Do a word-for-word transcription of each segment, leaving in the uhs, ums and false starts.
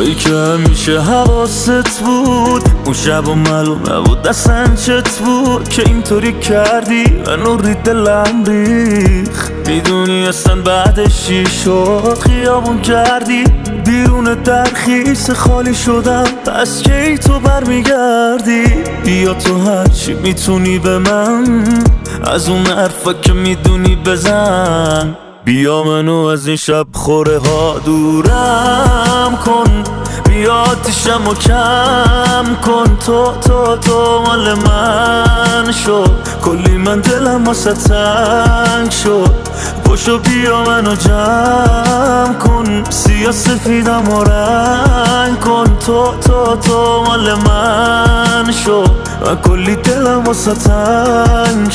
تویی که همیشه حواست بود، اون شب و معلوم نبود دستن چت بود که اینطوری کردی منو ری دلم ریخ. میدونی اصلا بعدش چی شد؟ خیابون کردی بیرون ترخیص خالی شدم، پس کی تو برمیگردی؟ بیا تو هرچی میتونی به من، از اون حرفا که میدونی بزن. بیا منو از این شب خوره ها دورم کن، بیا آتیشم و کم کن. تو تو تو مال من شد، کلی من دلم واسه تنگ شد. پشو بیا منو جمع کن، سیاه سفیدم و رنگ کن. تو تو تو مال من شد، من کلی دلم واسه تنگ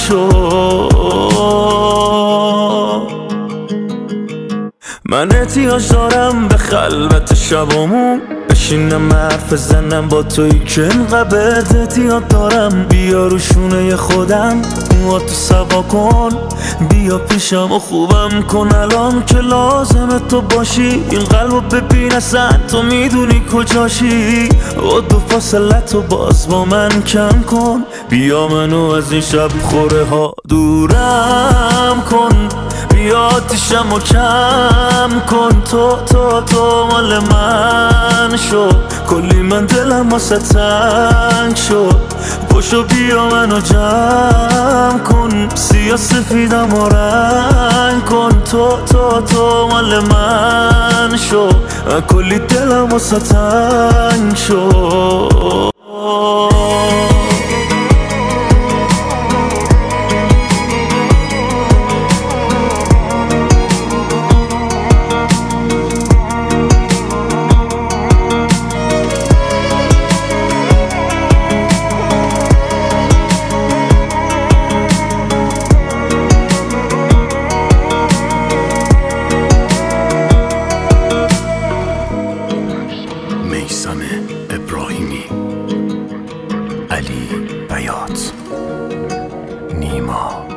شد. من احتیاج دارم به خلوت شبامون، بشینم حرف زنم با تویی که اینقدر احتیاج دارم. بیا رو شونه خودم موهاتو سوا کن، بیا پیشم و خوبم کن الان که لازمه تو باشی. این قلبو ببین اصلا تو میدونی کجاشی، و دو فاصله تو باز با من کم کن. بیا منو از این شب خوره ها دورم کن، بیا آتیشم و کم کن. تو تو تو مال من شد، کلی من دلم واسه تنگ شد. پشو بیا منو جمع کن، سیاه سفیدم و رنگ کن. تو تو تو مال من شد، کلی دلم واسه تنگ شد. میثم ابراهیمی، علی بیات، نیما